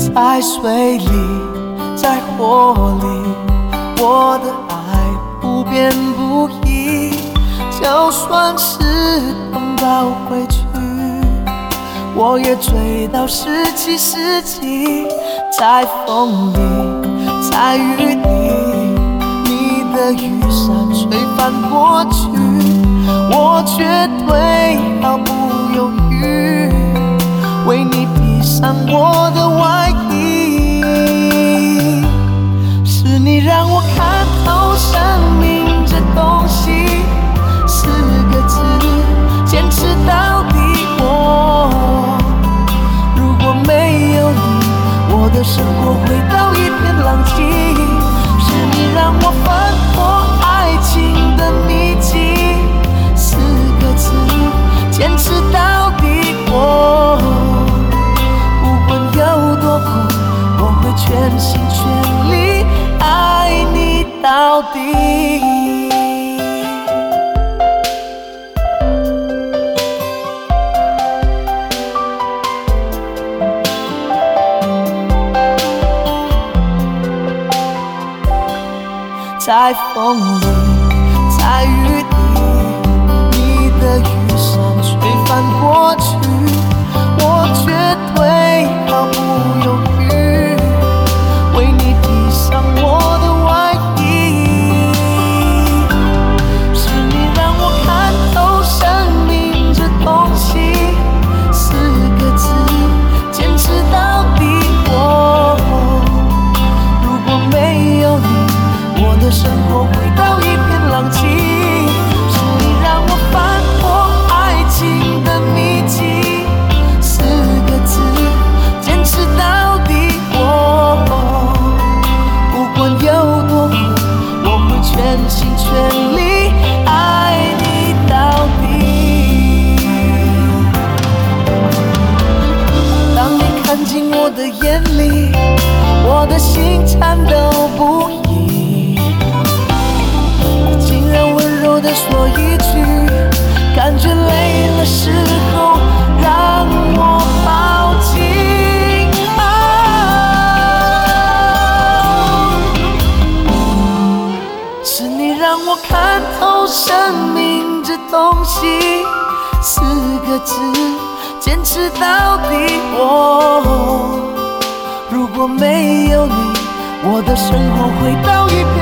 在水里，在火里，我的爱不变不移。就算是碰到回去，我也追到17、17。在风里，在雨里，你的雨伞吹翻过去，我绝对毫不犹豫为你披上我的外衣。是你让我看透生命这东西，4个字，坚持到底。如果没有你，我的生活回到一片狼藉。是你让我翻破爱情的秘籍，4个字，坚持到底。不管有多苦，我会全心全力爱你到底。在风里，在雨里，你的雨伞吹翻过去，我绝对毫不犹豫为你披上我的外衣。是你让我看透生命这东西，4个字，坚持到底。如果没有你，我的生活回到一片狼藉。是你让我翻破爱情的秘籍，4个字，坚持到底。不管有多苦，我会全心全力爱你到底。当你看进我的眼里，我的心颤抖不已，竟然温柔地说一句，感觉累了时候让我抱紧。是你让我看透生命这东西，4个字，坚持到底。如果没有你，我的生活回到一片